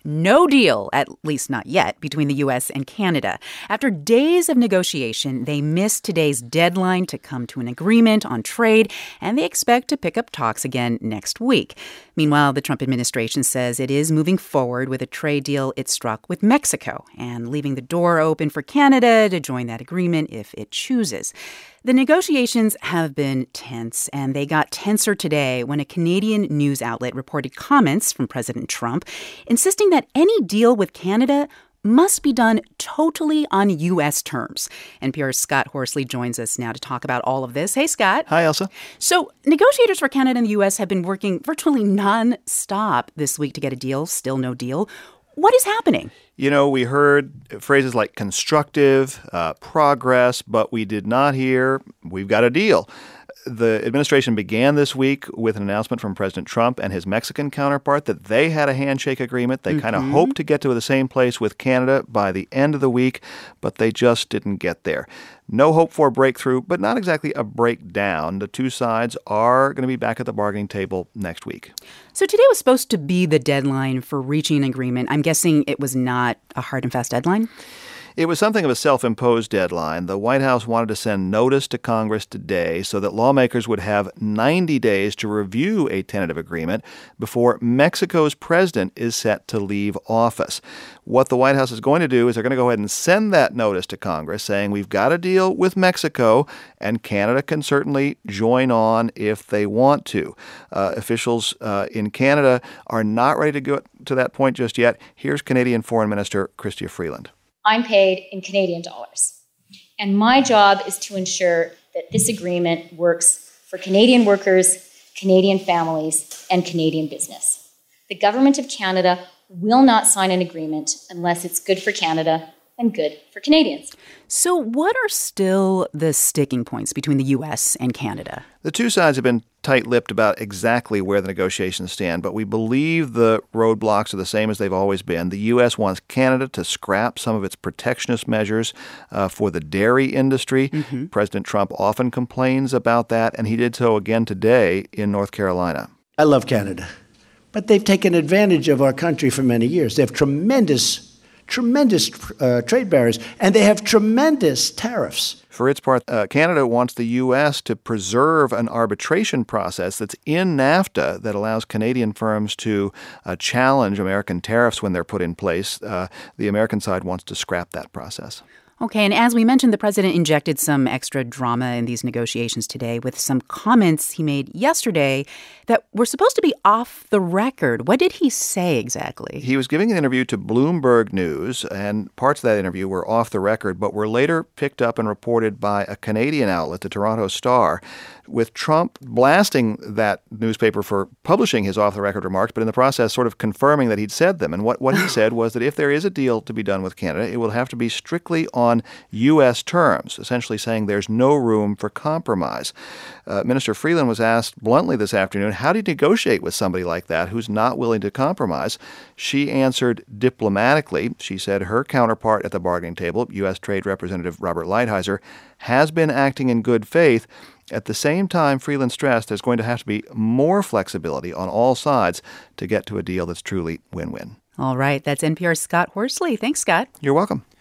no deal, at least not yet, between the U.S. and Canada. After days of negotiation, they missed today's deadline to come to an agreement on trade, and they expect to pick up talks again next week. Meanwhile, the Trump administration says it is moving forward with a trade deal it struck with Mexico and leaving the door open for Canada to join that agreement if it chooses. The negotiations have been tense, and they got tenser today when a Canadian news outlet reported comments from President Trump insisting that any deal with Canada must be done totally on U.S. terms. NPR's Scott Horsley joins us now to talk about all of this. Hey, Scott. Hi, Elsa. So negotiators for Canada and the U.S. have been working virtually nonstop this week to get a deal. Still no deal. What is happening? You know, we heard phrases like constructive, progress, but we did not hear, we've got a deal. The administration began this week with an announcement from President Trump and his Mexican counterpart that they had a handshake agreement. They kind of hoped to get to the same place with Canada by the end of the week, but they just didn't get there. No hope for a breakthrough, but not exactly a breakdown. The two sides are going to be back at the bargaining table next week. So today was supposed to be the deadline for reaching an agreement. I'm guessing it was not a hard and fast deadline? It was something of a self-imposed deadline. The White House wanted to send notice to Congress today so that lawmakers would have 90 days to review a tentative agreement before Mexico's president is set to leave office. What the White House is going to do is they're going to go ahead and send that notice to Congress saying we've got a deal with Mexico and Canada can certainly join on if they want to. Officials in Canada are not ready to go to that point just yet. Here's Canadian Foreign Minister Chrystia Freeland. I'm paid in Canadian dollars. And my job is to ensure that this agreement works for Canadian workers, Canadian families, and Canadian business. The Government of Canada will not sign an agreement unless it's good for Canada and good for Canadians. So what are still the sticking points between the U.S. and Canada? The two sides have been tight-lipped about exactly where the negotiations stand, but we believe the roadblocks are the same as they've always been. The U.S. wants Canada to scrap some of its protectionist measures for the dairy industry. President Trump often complains about that, and he did so again today in North Carolina. I love Canada, but they've taken advantage of our country for many years. They have tremendous trade barriers, and they have tremendous tariffs. For its part, Canada wants the U.S. to preserve an arbitration process that's in NAFTA that allows Canadian firms to challenge American tariffs when they're put in place. The American side wants to scrap that process. Okay, and as we mentioned, the president injected some extra drama in these negotiations today with some comments he made yesterday that were supposed to be off the record. What did he say exactly? He was giving an interview to Bloomberg News, and parts of that interview were off the record, but were later picked up and reported by a Canadian outlet, the Toronto Star, with Trump blasting that newspaper for publishing his off-the-record remarks, but in the process sort of confirming that he'd said them. And what he said was that if there is a deal to be done with Canada, it will have to be strictly on U.S. terms, essentially saying there's no room for compromise. Minister Freeland was asked bluntly this afternoon, how do you negotiate with somebody like that who's not willing to compromise? She answered diplomatically. She said her counterpart at the bargaining table, U.S. Trade Representative Robert Lighthizer, has been acting in good faith. At the same time, Freeland stressed there's going to have to be more flexibility on all sides to get to a deal that's truly win-win. All right. That's NPR's Scott Horsley. Thanks, Scott. You're welcome.